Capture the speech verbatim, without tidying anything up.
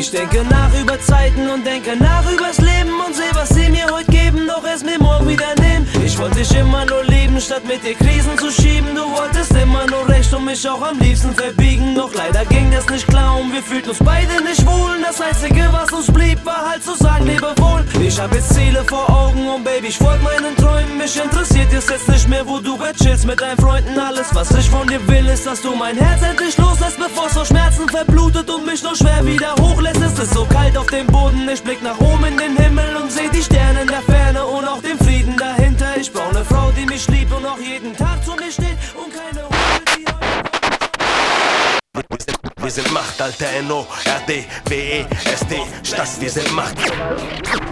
Ich denke nach über Zeiten und denke nach übers Leben und seh, was sie mir heute geben, doch es mir morgen wieder nehmen. Ich wollte dich immer nur lieben, statt mit dir Krisen zu schieben. Du wolltest immer nur recht und mich auch am liebsten verbiegen. Doch leider ging das nicht klar und wir fühlten uns beide nicht wohl. Das Einzige, was uns blieb, war halt zu sagen, lebe wohl. Ich hab jetzt Ziele vor Augen und Baby, ich folg meinen Träumen. Mich interessiert es jetzt nicht mehr, wo du grad chillst mit deinen Freunden. Alles, was ich von dir will, ist, dass du mein Herz endlich loslässt, bevor es vor Schmerzen verblutet und mich nur schwer wieder hochlässt. Es ist so kalt auf dem Boden, ich blick nach oben in den Himmel und seh die Sterne in der Ferne und auch den Frieden dahinter. Ich brauch ne Frau, die mich liebt und auch jeden Tag zu mir steht und keine Ruhe, die heute... Wir sind Macht, Alter, N O R D W E S D Stadt, wir sind Macht.